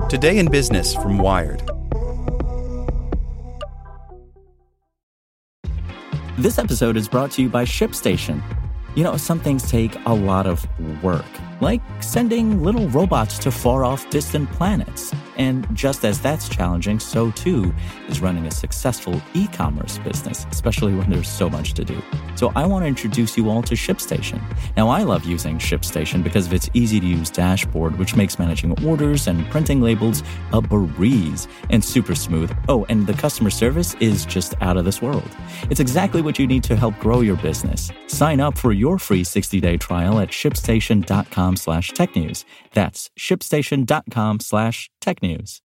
Today in Business from Wired. This episode is brought to you by ShipStation. You know, some things take a lot of work, like sending little robots to far-off distant planets. And just as that's challenging, so too is running a successful e-commerce business, especially when there's so much to do. So I want to introduce you all to ShipStation. Now, I love using ShipStation because of its easy-to-use dashboard, which makes managing orders and printing labels a breeze and super smooth. Oh, and the customer service is just out of this world. It's exactly what you need to help grow your business. Sign up for your free 60-day trial at shipstation.com/technews. That's shipstation.com/technews.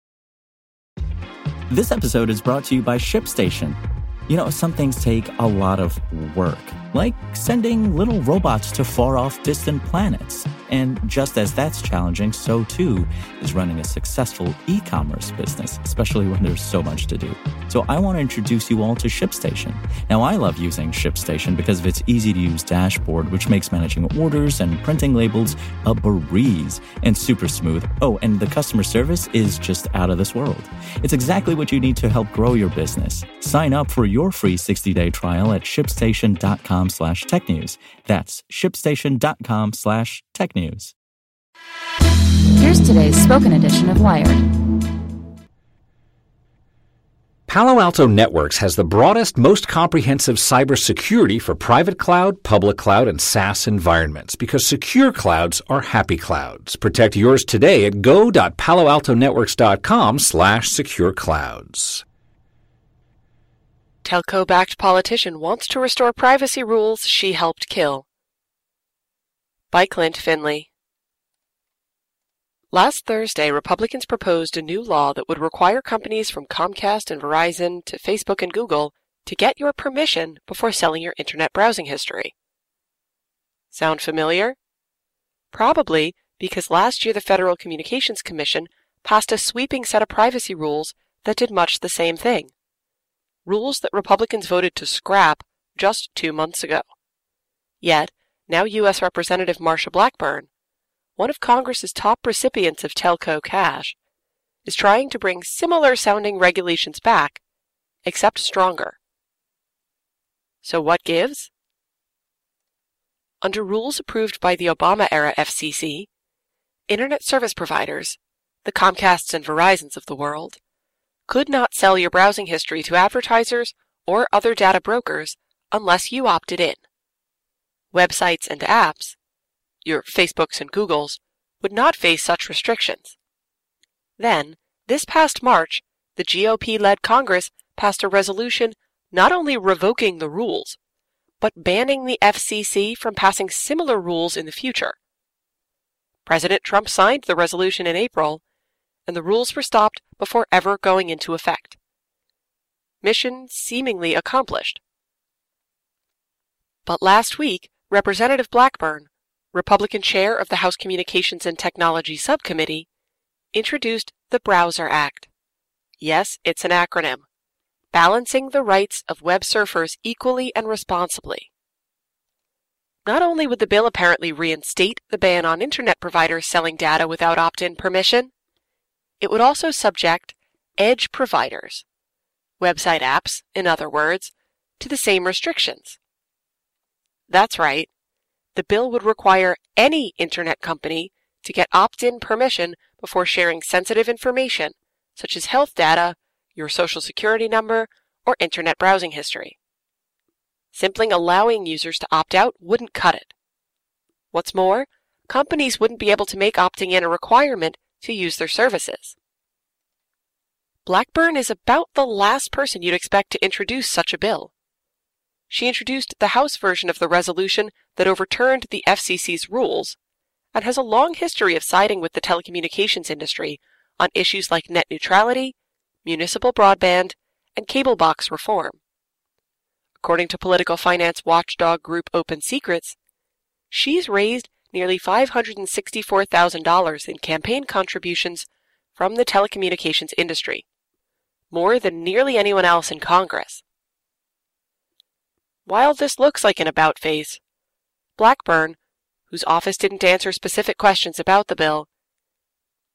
This episode is brought to you by ShipStation. You know, some things take a lot of work, like sending little robots to far-off distant planets. And just as that's challenging, so too is running a successful e-commerce business, especially when there's so much to do. So I want to introduce you all to ShipStation. Now, I love using ShipStation because of its easy-to-use dashboard, which makes managing orders and printing labels a breeze and super smooth. Oh, and the customer service is just out of this world. It's exactly what you need to help grow your business. Sign up for your free 60-day trial at shipstation.com/technews. That's shipstation.com/technews. Here's today's spoken edition of Wired. Palo Alto Networks has the broadest, most comprehensive cybersecurity for private cloud, public cloud, and SaaS environments because secure clouds are happy clouds. Protect yours today at go.paloaltonetworks.com/secure-clouds. Telco-backed politician wants to restore privacy rules she helped kill. By Clint Finley. Last Thursday, Republicans proposed a new law that would require companies from Comcast and Verizon to Facebook and Google to get your permission before selling your internet browsing history. Sound familiar? Probably because last year the Federal Communications Commission passed a sweeping set of privacy rules that did much the same thing. Rules that Republicans voted to scrap just 2 months ago. Yet, now U.S. Representative Marsha Blackburn, one of Congress's top recipients of telco cash, is trying to bring similar-sounding regulations back, except stronger. So what gives? Under rules approved by the Obama-era FCC, Internet service providers, the Comcasts and Verizons of the world, could not sell your browsing history to advertisers or other data brokers unless you opted in. Websites and apps, your Facebooks and Googles, would not face such restrictions. Then, this past March, the GOP-led Congress passed a resolution not only revoking the rules, but banning the FCC from passing similar rules in the future. President Trump signed the resolution in April, and the rules were stopped before ever going into effect. Mission seemingly accomplished. But last week, Representative Blackburn, Republican chair of the House Communications and Technology Subcommittee, introduced the Browser Act. Yes, it's an acronym. Balancing the rights of web surfers equally and responsibly. Not only would the bill apparently reinstate the ban on Internet providers selling data without opt-in permission, it would also subject edge providers, website apps, in other words, to the same restrictions. That's right. The bill would require any Internet company to get opt-in permission before sharing sensitive information, such as health data, your social security number, or Internet browsing history. Simply allowing users to opt out wouldn't cut it. What's more, companies wouldn't be able to make opting in a requirement to use their services. Blackburn is about the last person you'd expect to introduce such a bill. She introduced the House version of the resolution that overturned the FCC's rules and has a long history of siding with the telecommunications industry on issues like net neutrality, municipal broadband, and cable box reform. According to political finance watchdog group Open Secrets, she's raised nearly $564,000 in campaign contributions from the telecommunications industry, more than nearly anyone else in Congress. While this looks like an about face, Blackburn, whose office didn't answer specific questions about the bill,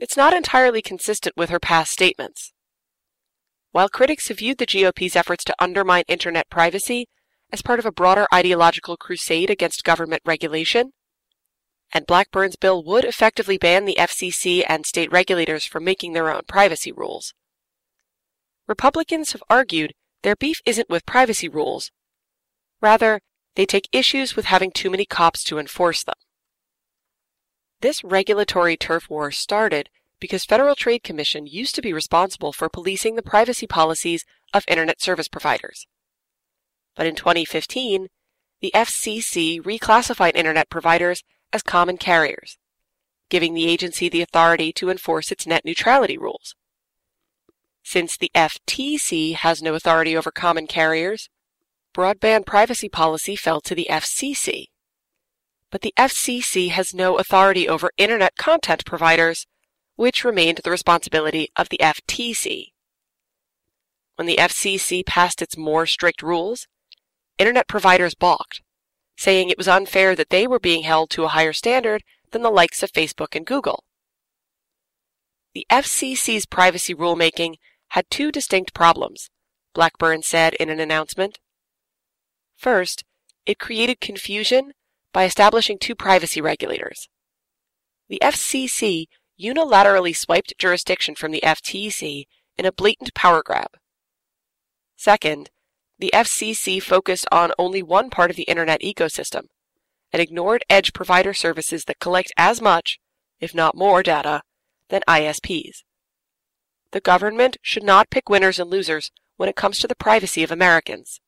It's not entirely consistent with her past statements. While critics have viewed the GOP's efforts to undermine internet privacy as part of a broader ideological crusade against government regulation, and Blackburn's bill would effectively ban the FCC and state regulators from making their own privacy rules, Republicans have argued their beef isn't with privacy rules. Rather, they take issues with having too many cops to enforce them. This regulatory turf war started because Federal Trade Commission used to be responsible for policing the privacy policies of internet service providers. But in 2015, the FCC reclassified internet providers as common carriers, giving the agency the authority to enforce its net neutrality rules. Since the FTC has no authority over common carriers, broadband privacy policy fell to the FCC. But the FCC has no authority over internet content providers, which remained the responsibility of the FTC. When the FCC passed its more strict rules, internet providers balked, saying it was unfair that they were being held to a higher standard than the likes of Facebook and Google. The FCC's privacy rulemaking had two distinct problems, Blackburn said in an announcement. First, it created confusion by establishing two privacy regulators. The FCC unilaterally swiped jurisdiction from the FTC in a blatant power grab. Second, the FCC focused on only one part of the internet ecosystem and ignored edge provider services that collect as much, if not more, data than ISPs. The government should not pick winners and losers when it comes to the privacy of Americans.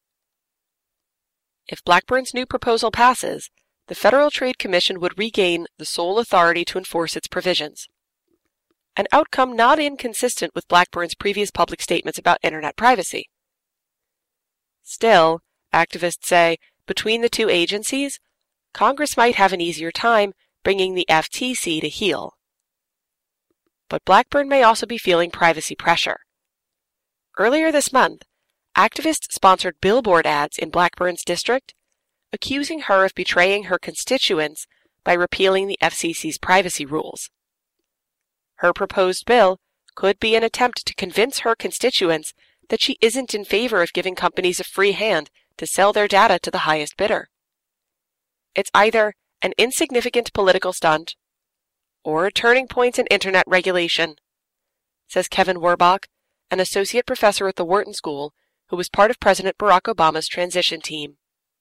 If Blackburn's new proposal passes, the Federal Trade Commission would regain the sole authority to enforce its provisions, an outcome not inconsistent with Blackburn's previous public statements about internet privacy. Still, activists say, between the two agencies, Congress might have an easier time bringing the FTC to heel. But Blackburn may also be feeling privacy pressure. Earlier this month, activists sponsored billboard ads in Blackburn's district, accusing her of betraying her constituents by repealing the FCC's privacy rules. Her proposed bill could be an attempt to convince her constituents that she isn't in favor of giving companies a free hand to sell their data to the highest bidder. It's either an insignificant political stunt or a turning point in internet regulation, says Kevin Werbach, an associate professor at the Wharton School who was part of President Barack Obama's transition team.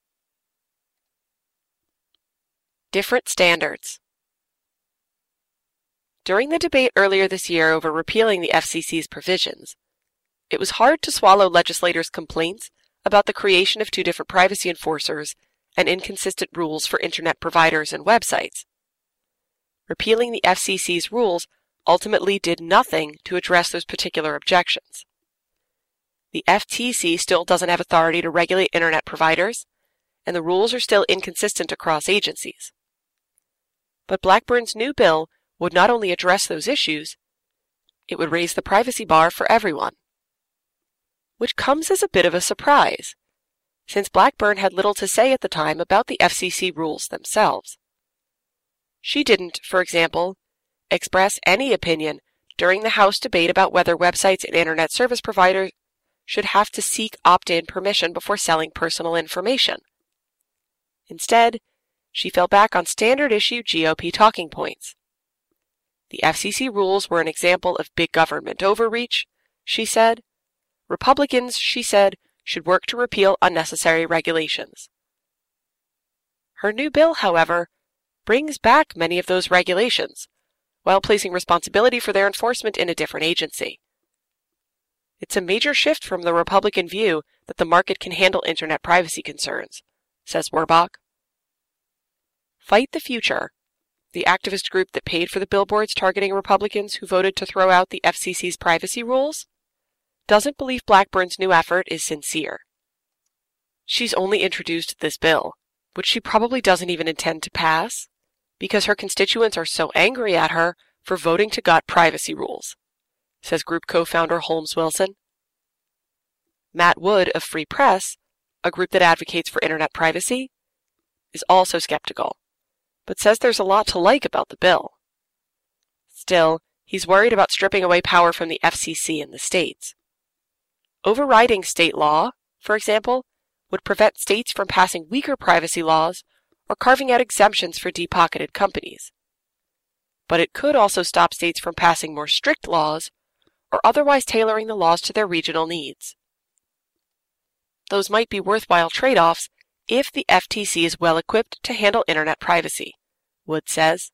Different standards. During the debate earlier this year over repealing the FCC's provisions, it was hard to swallow legislators' complaints about the creation of two different privacy enforcers and inconsistent rules for internet providers and websites. Repealing the FCC's rules ultimately did nothing to address those particular objections. The FTC still doesn't have authority to regulate internet providers, and the rules are still inconsistent across agencies. But Blackburn's new bill would not only address those issues, it would raise the privacy bar for everyone. Which comes as a bit of a surprise, since Blackburn had little to say at the time about the FCC rules themselves. She didn't, for example, express any opinion during the House debate about whether websites and internet service providers should have to seek opt-in permission before selling personal information. Instead, she fell back on standard-issue GOP talking points. The FCC rules were an example of big government overreach, she said. Republicans, she said, should work to repeal unnecessary regulations. Her new bill, however, brings back many of those regulations, while placing responsibility for their enforcement in a different agency. It's a major shift from the Republican view that the market can handle internet privacy concerns, says Werbach. Fight the Future, the activist group that paid for the billboards targeting Republicans who voted to throw out the FCC's privacy rules, doesn't believe Blackburn's new effort is sincere. She's only introduced this bill, which she probably doesn't even intend to pass, because her constituents are so angry at her for voting to gut privacy rules, says group co-founder Holmes Wilson. Matt Wood of Free Press, a group that advocates for internet privacy, is also skeptical, but says there's a lot to like about the bill. Still, he's worried about stripping away power from the FCC in the states. Overriding state law, for example, would prevent states from passing weaker privacy laws or carving out exemptions for deep-pocketed companies. But it could also stop states from passing more strict laws or otherwise tailoring the laws to their regional needs. Those might be worthwhile trade-offs if the FTC is well equipped to handle internet privacy, Wood says.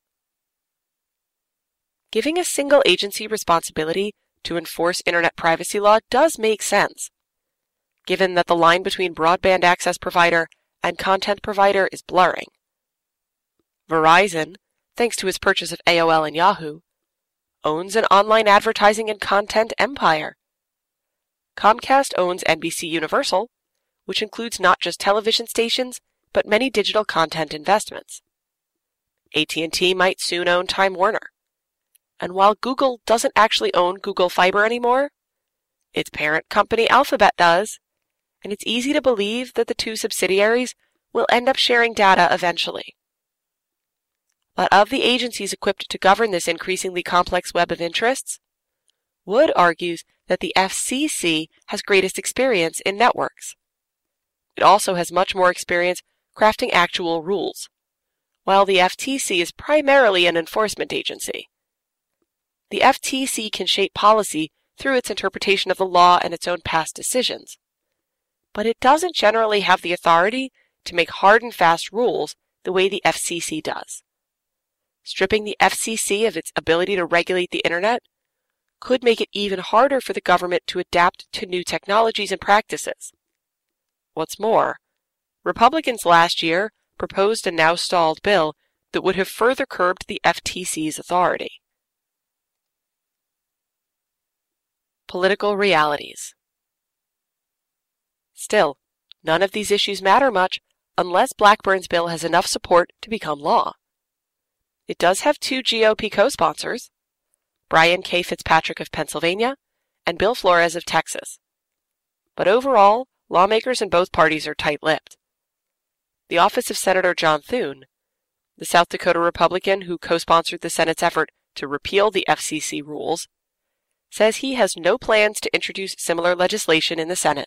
Giving a single agency responsibility to enforce internet privacy law does make sense, given that the line between broadband access provider and content provider is blurring. Verizon, thanks to its purchase of AOL and Yahoo, owns an online advertising and content empire. Comcast owns NBC Universal, which includes not just television stations, but many digital content investments. AT&T might soon own Time Warner. And while Google doesn't actually own Google Fiber anymore, its parent company Alphabet does, and it's easy to believe that the two subsidiaries will end up sharing data eventually. But of the agencies equipped to govern this increasingly complex web of interests, Wood argues that the FCC has greatest experience in networks. It also has much more experience crafting actual rules, while the FTC is primarily an enforcement agency. The FTC can shape policy through its interpretation of the law and its own past decisions, but it doesn't generally have the authority to make hard and fast rules the way the FCC does. Stripping the FCC of its ability to regulate the internet could make it even harder for the government to adapt to new technologies and practices. What's more, Republicans last year proposed a now stalled bill that would have further curbed the FTC's authority. Political realities. Still, none of these issues matter much unless Blackburn's bill has enough support to become law. It does have two GOP co-sponsors, Brian K. Fitzpatrick of Pennsylvania and Bill Flores of Texas. But overall, lawmakers in both parties are tight-lipped. The office of Senator John Thune, the South Dakota Republican who co-sponsored the Senate's effort to repeal the FCC rules, says he has no plans to introduce similar legislation in the Senate.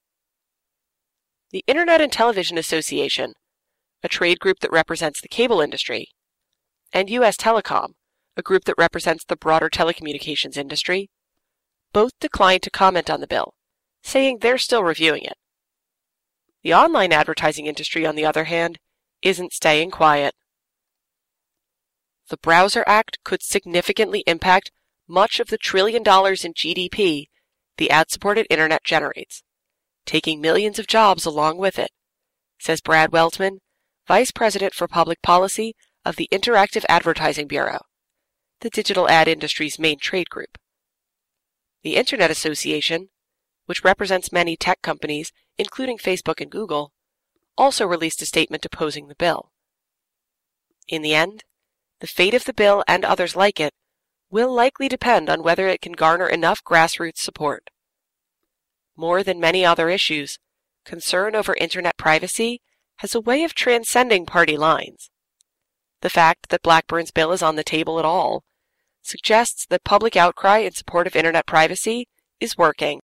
The Internet and Television Association, a trade group that represents the cable industry, and U.S. Telecom, a group that represents the broader telecommunications industry, both declined to comment on the bill, saying they're still reviewing it. The online advertising industry, on the other hand, isn't staying quiet. The Browser Act could significantly impact much of the $1 trillion in GDP the ad-supported internet generates, taking millions of jobs along with it, says Brad Weltman, Vice President for Public Policy of the Interactive Advertising Bureau, the digital ad industry's main trade group. The Internet Association, which represents many tech companies, including Facebook and Google, also released a statement opposing the bill. In the end, the fate of the bill and others like it will likely depend on whether it can garner enough grassroots support. More than many other issues, concern over internet privacy has a way of transcending party lines. The fact that Blackburn's bill is on the table at all suggests that public outcry in support of internet privacy is working.